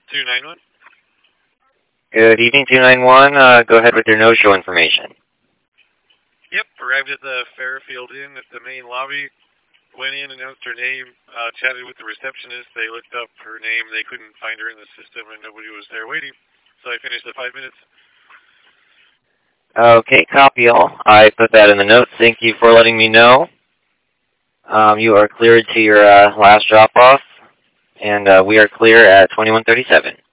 291. Good evening, 291. Go ahead with your no-show information. Yep, arrived at the Fairfield Inn at the main lobby. Went in, announced her name, chatted with the receptionist. They looked up her name. They couldn't find her in the system, and nobody was there waiting. So I finished the 5 minutes. Okay, copy all. I put that in the notes. Thank you for letting me know. You are cleared to your last drop-off, and we are clear at 2137.